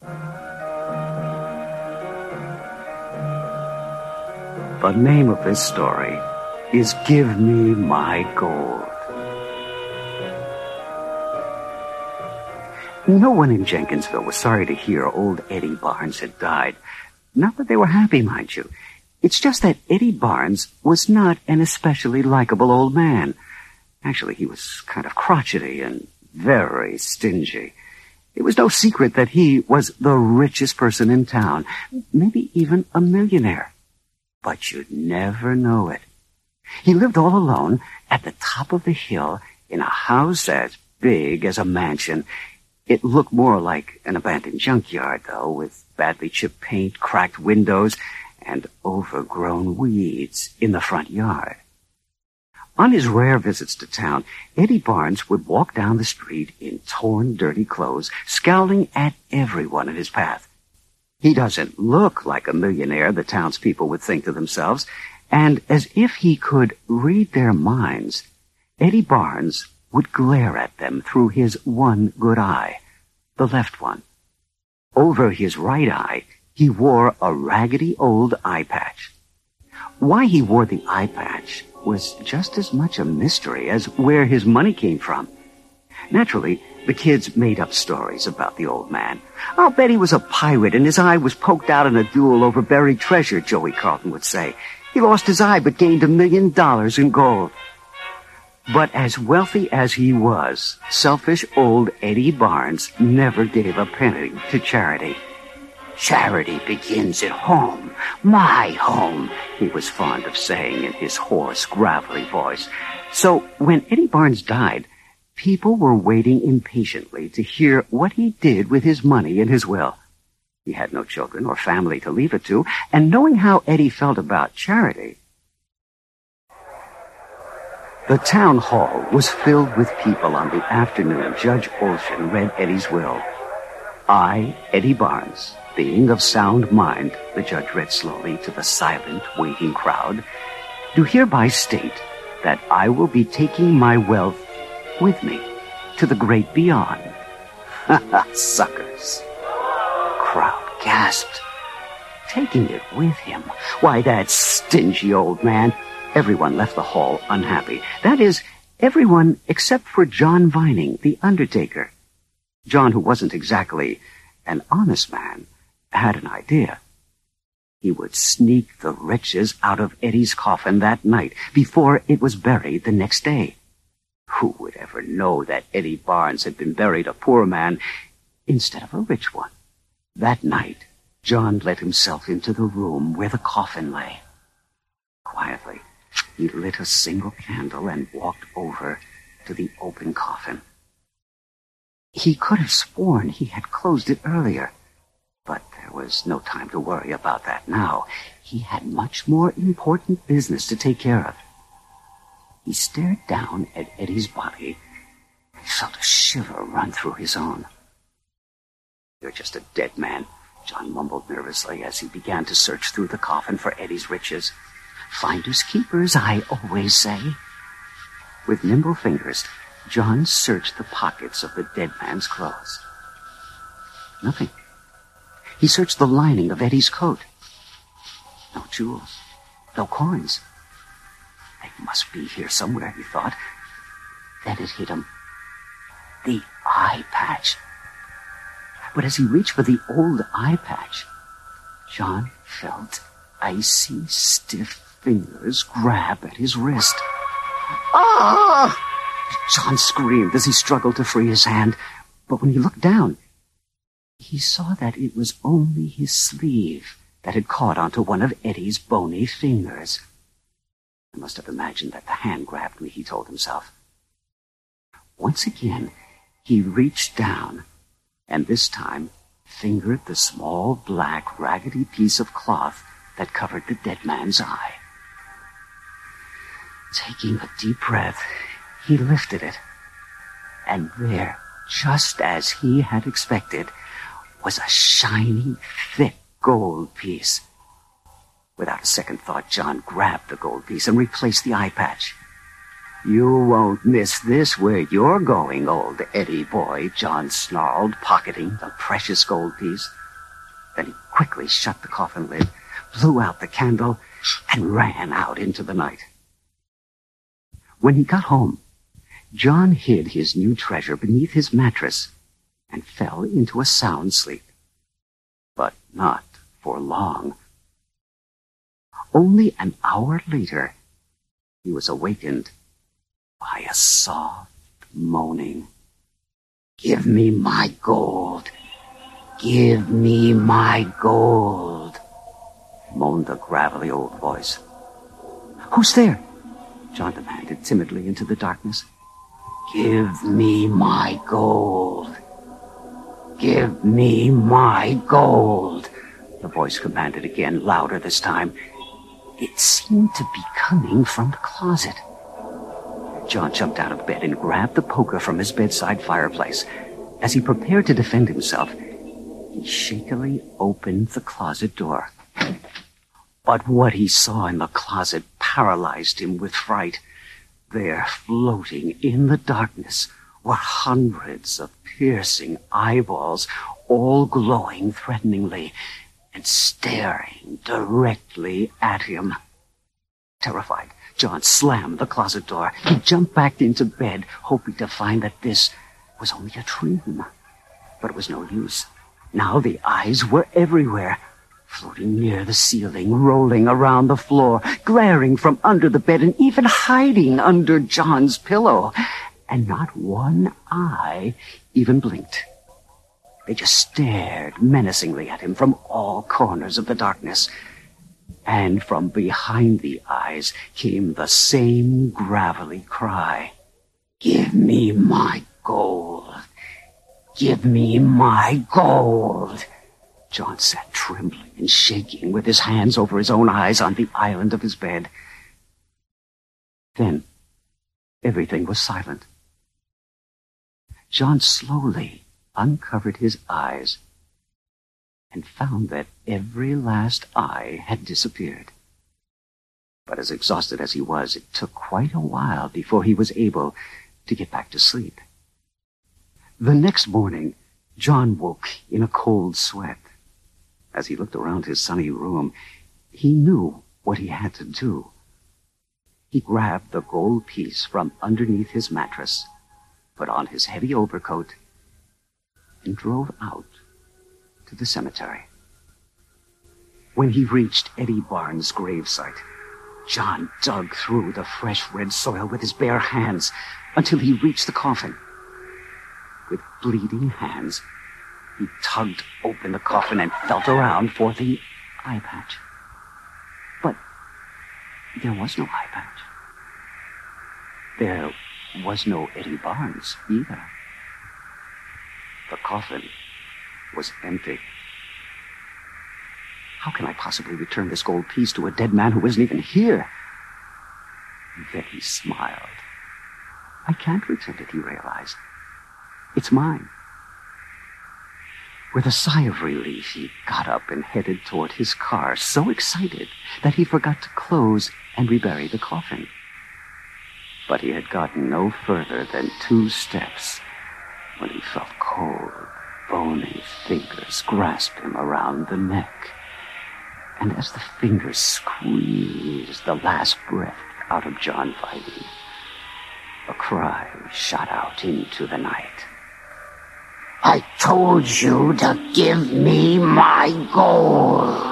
The name of this story is Give Me My Gold. No one in Jenkinsville was sorry to hear old Eddie Barnes had died. Not that they were happy, mind you. It's just that Eddie Barnes was not an especially likable old man. Actually, he was kind of crotchety and very stingy. It was no secret that he was the richest person in town, maybe even a millionaire. But you'd never know it. He lived all alone at the top of the hill in a house as big as a mansion. It looked more like an abandoned junkyard, though, with badly chipped paint, cracked windows, and overgrown weeds in the front yard. On his rare visits to town, Eddie Barnes would walk down the street in torn, dirty clothes, scowling at everyone in his path. He doesn't look like a millionaire, the townspeople would think to themselves, and as if he could read their minds, Eddie Barnes would glare at them through his one good eye, the left one. Over his right eye, he wore a raggedy old eye patch. Why he wore the eye patch was just as much a mystery as where his money came from. Naturally, the kids made up stories about the old man. I'll bet he was a pirate and his eye was poked out in a duel over buried treasure, Joey Carlton would say. He lost his eye but gained $1 million in gold. But as wealthy as he was, selfish old Eddie Barnes never gave a penny to charity. Charity begins at home, my home, he was fond of saying in his hoarse, gravelly voice. So when Eddie Barnes died, people were waiting impatiently to hear what he did with his money and his will. He had no children or family to leave it to, and knowing how Eddie felt about charity, the town hall was filled with people on the afternoon Judge Olshan read Eddie's will. I, Eddie Barnes, being of sound mind, the judge read slowly to the silent, waiting crowd, do hereby state that I will be taking my wealth with me to the great beyond. Suckers. Crowd gasped. Taking it with him? Why, that stingy old man. Everyone left the hall unhappy. That is, everyone except for John Vining, the undertaker. John, who wasn't exactly an honest man, had an idea. He would sneak the riches out of Eddie's coffin that night before it was buried the next day. Who would ever know that Eddie Barnes had been buried a poor man instead of a rich one? That night, John let himself into the room where the coffin lay. Quietly, he lit a single candle and walked over to the open coffin. He could have sworn he had closed it earlier, but there was no time to worry about that now. He had much more important business to take care of. He stared down at Eddie's body. He felt a shiver run through his own. You're just a dead man, John mumbled nervously as he began to search through the coffin for Eddie's riches. Finders keepers, I always say. With nimble fingers, John searched the pockets of the dead man's clothes. Nothing. He searched the lining of Eddie's coat. No jewels, no coins. They must be here somewhere, he thought. Then it hit him. The eye patch. But as he reached for the old eye patch, John felt icy, stiff fingers grab at his wrist. Ah! John screamed as he struggled to free his hand, but when he looked down, he saw that it was only his sleeve that had caught onto one of Eddie's bony fingers. I must have imagined that the hand grabbed me, he told himself. Once again, he reached down, and this time fingered the small, black, raggedy piece of cloth that covered the dead man's eye. Taking a deep breath, he lifted it, and there, just as he had expected, was a shiny, thick gold piece. Without a second thought, John grabbed the gold piece and replaced the eye patch. You won't miss this where you're going, old Eddie boy, John snarled, pocketing the precious gold piece. Then he quickly shut the coffin lid, blew out the candle, and ran out into the night. When he got home, John hid his new treasure beneath his mattress and fell into a sound sleep. But not for long. Only an hour later, he was awakened by a soft moaning. "Give me my gold! Give me my gold!" moaned the gravelly old voice. "Who's there?" John demanded timidly into the darkness. "Give me my gold! Give me my gold!" the voice commanded again, louder this time. It seemed to be coming from the closet. John jumped out of bed and grabbed the poker from his bedside fireplace. As he prepared to defend himself, he shakily opened the closet door. But what he saw in the closet paralyzed him with fright. There, floating in the darkness, were hundreds of piercing eyeballs, all glowing threateningly and staring directly at him. Terrified, John slammed the closet door. He jumped back into bed, hoping to find that this was only a dream. But it was no use. Now the eyes were everywhere, floating near the ceiling, rolling around the floor, glaring from under the bed, and even hiding under John's pillow. And not one eye even blinked. They just stared menacingly at him from all corners of the darkness. And from behind the eyes came the same gravelly cry. "Give me my gold! Give me my gold!" John sat trembling and shaking with his hands over his own eyes on the island of his bed. Then everything was silent. John slowly uncovered his eyes and found that every last eye had disappeared. But as exhausted as he was, it took quite a while before he was able to get back to sleep. The next morning, John woke in a cold sweat. As he looked around his sunny room, he knew what he had to do. He grabbed the gold piece from underneath his mattress, put on his heavy overcoat, and drove out to the cemetery. When he reached Eddie Barnes' gravesite, John dug through the fresh red soil with his bare hands until he reached the coffin. With bleeding hands, he tugged open the coffin and felt around for the eye patch. But there was no eye patch. There was no Eddie Barnes either. The coffin was empty. How can I possibly return this gold piece to a dead man who isn't even here? And then he smiled. I can't return it, he realized. It's mine. With a sigh of relief, he got up and headed toward his car, so excited that he forgot to close and rebury the coffin. But he had gotten no further than 2 steps when he felt cold, bony fingers grasp him around the neck. And as the fingers squeezed the last breath out of John Vibey, a cry shot out into the night. "I told you to give me my gold!"